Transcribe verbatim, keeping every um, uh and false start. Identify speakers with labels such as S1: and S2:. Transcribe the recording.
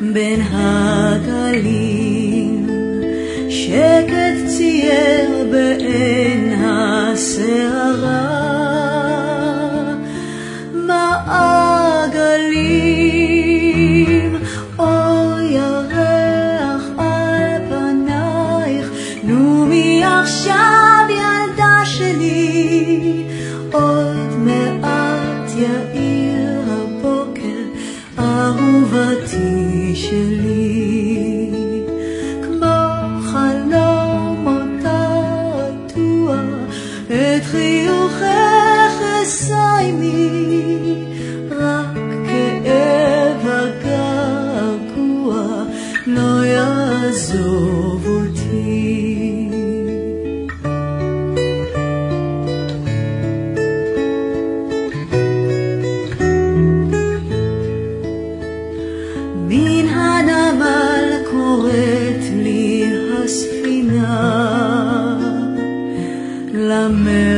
S1: בין הגלים, שקט צייר בעין הסערה, מעגלים, אור ירח על פנייך, נו מי עכשיו ילדה שלי, עוד מעט יאיר הבוקר, אהובתי שלי, כמו חלום אותה רטוע, את חיוכך אסיימי, רק כאב הגעגוע לא יעזוב אותי. מן הנמל קוראת לי הספינה, למלך